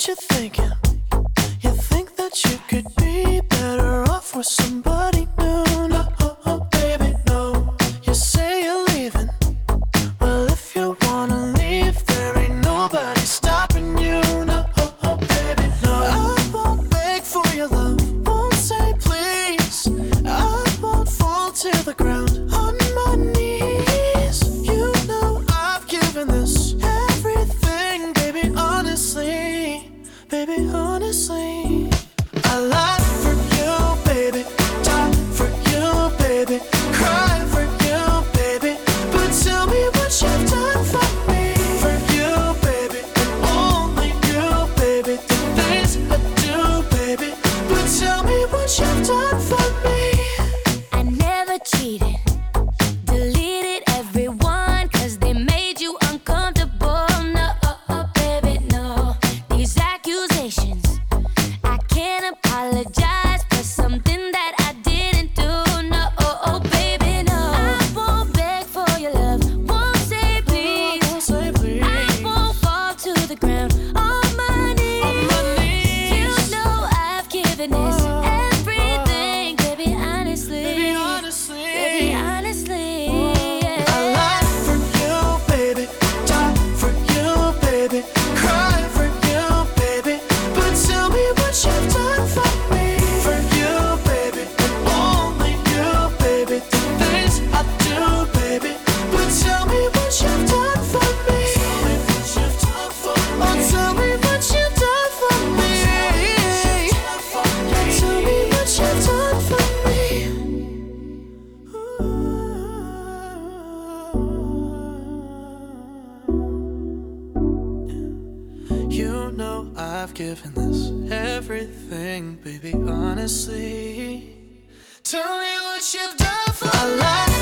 what you're thinking. You think that you could be better off with somebody new. No, baby, no. You say you're leaving. Well, if you wanna leave, there ain't nobody stopping you. No, baby, no. I won't beg for your love, won't say please. I won't fall to the ground on my knees. You know I've given this everything, baby, honestly. Baby, honestly, I lie for you, baby, die for you, baby, cry for you, baby. But tell me what you've done for me. For you, baby, and only you, baby. The things I do, baby. But tell me what you've done for me. I never cheated, deleted everyone, 'cause they made you uncomfortable. No, baby, no. These accusations, I can't apologize for something that I didn't do. No, baby, no. I won't beg for your love, won't say please. I won't fall to the ground on my knees. You know I've given this everything, baby, honestly. Baby, honestly, Baby, honestly, I lie for you, baby, die for you, baby, cry for you, baby. But tell me what you've done for me. For you, baby, and only you, baby. The things I do, baby. But tell me what you've done for me. Tell me what you've done for me. Oh, tell me what you've done for me. Tell me what you've done for me. You know I've given this everything, baby, honestly. Tell me what you've done for me.